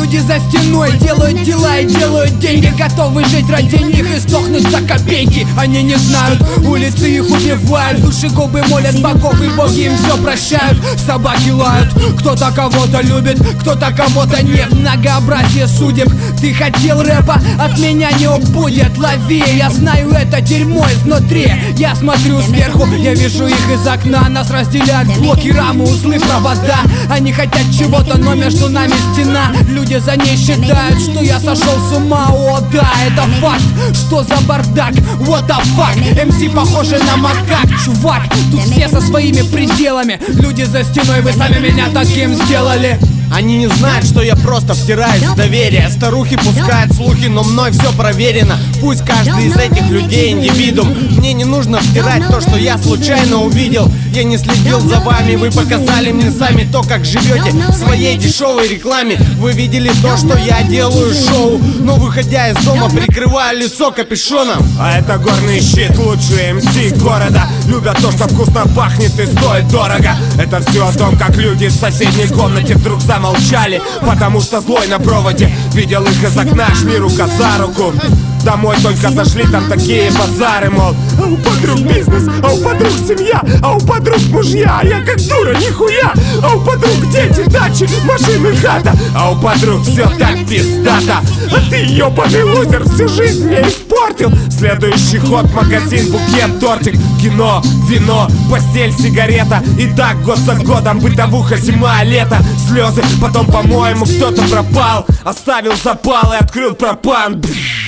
люди за стеной делают дела и делают деньги, готовы жить ради них и сдохнуть за копейки. Они не знают, улицы их убивают, душегубы молят богов и боги им все прощают. Собаки лают, кто-то кого-то любит, кто-то кого-то нет. Многообразие судеб, ты хотел рэпа, от меня не убудет. Лови, я знаю это дерьмо изнутри. Я смотрю сверху, я вижу их из окна. Нас разделяют блоки, рамы, узлы, провода. Они хотят чего-то, но между нами стена. Люди за ней считают, что я сошел с ума. О да, это факт, что за бардак. What the fuck, MC похожи на макак. Чувак, тут все со своими пределами. Люди за стеной, вы сами меня таким сделали. Они не знают, что я просто втираюсь в доверие. Старухи пускают слухи, но мной все проверено. Пусть каждый из этих людей индивидуум. Мне не нужно втирать то, что я случайно увидел. Я не следил за вами, вы показали мне сами то, как живете в своей дешевой рекламе. Вы видели то, что я делаю шоу, но выходя из дома прикрываю лицо капюшоном. А это горный щит, лучшие МС города. Любят то, что вкусно пахнет и стоит дорого. Это все о том, как люди в соседней комнате вдруг замолчали, потому что злой на проводе видел их из окна, шли рука за руку. Домой только зашли, там такие базары, мол, а у подруг бизнес, а у подруг семья, а у подруг мужья, а я как дура, нихуя. А у подруг дети, дачи, машины, хата, а у подруг все так пиздато. А ты, ёбаный лузер, всю жизнь мне испортил. Следующий ход, магазин, букет, тортик, кино, вино, постель, сигарета. И так год за годом, бытовуха, зима, лето, слезы. Потом, по-моему, кто-то пропал, оставил запал и открыл пропан.